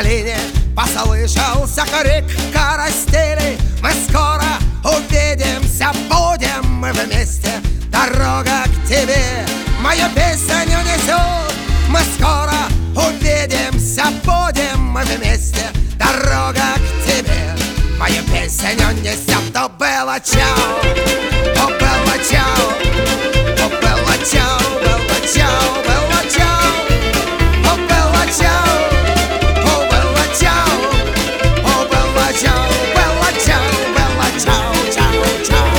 долине послышался крик карастели. Мы скоро увидимся, будем мы вместе. Дорога к тебе мою песню несет. Мы скоро увидимся, будем мы вместе. Дорога к тебе мою песню несет. То было чау, то было чау, то было чау, было чау, было чау, то было чау, то было чау, то было чау, было чау, было чау, чау, чау.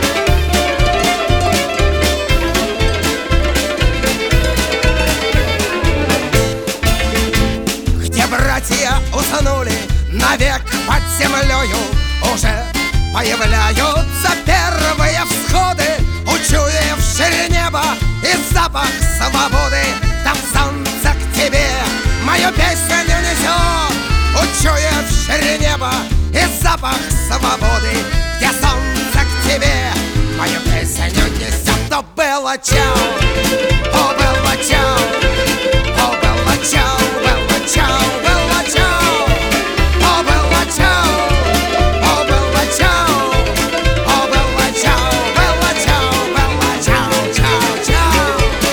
Где братья уснули навек под землею, уже появляются первые всходы, учуявшие небо и запах свободы. Там солнце к тебе мою песню несет, учуявшие небо и запах свободы. Где солнце к тебе мою песню несет. То было чау, о, было чау, о, было чау, было чау, было чау, о, было чау, о, было чау, о, было чау, было чау, было чау, чау, чау.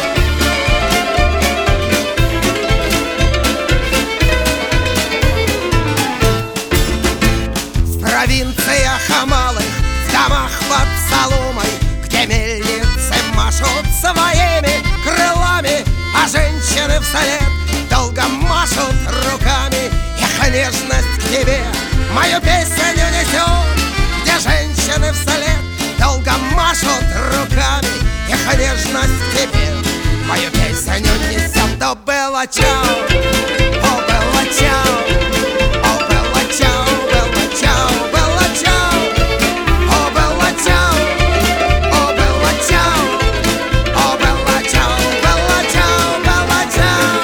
В провинциях малых, в домах под соломой, где мельницы машут своими крылами, а женщины вслед долго машут руками. Их нежность к тебе мою песню несет. Где женщины вслед долго машут руками, их нежность к тебе мою песню несет. То было чау, о, было чау, о, было чау, было чау, было чау, о, было чау, о, было чау, о, было чау, было чау, было чау.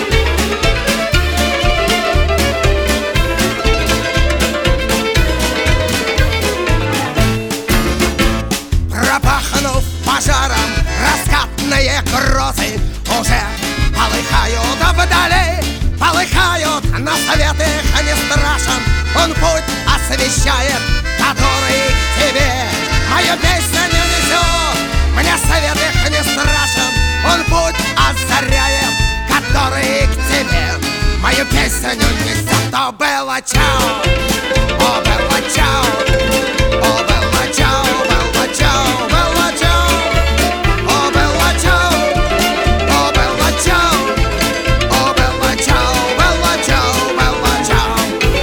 Пропахнув пожаром раскатные грозы, уже полыхают вдали, полыхают, но свет их не страшен. Он путь освещает, который к тебе мою песню несет. Мне свет их не страшен, он путь озаряет, который к тебе мою песню несет. То было чау, о, было чау, о, было чау, было чау, было чау, о, было чау, о, было чау, о, было чау, было чау, было чау.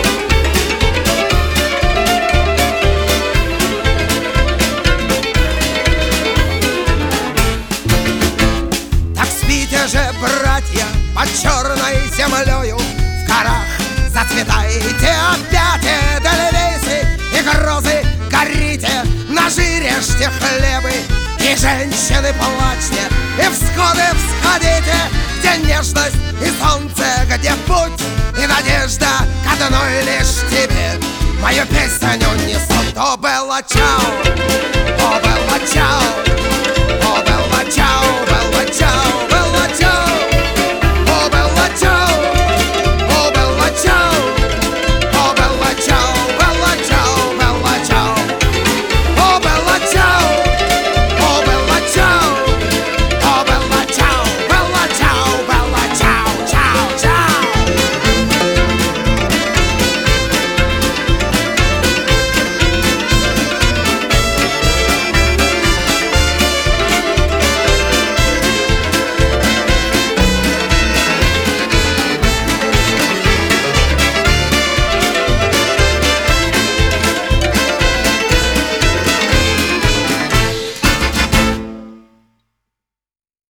Так спите же, братья, под черной землею, в горах зацветайте опять эдельвейсы и грозы, горите, ножи режьте хлебы, и женщины плачьте, и всходы всходите, где нежность и солнце, где путь и надежда к одной лишь тебе мою песню несут. То было чау, о, было чау, о, было чау,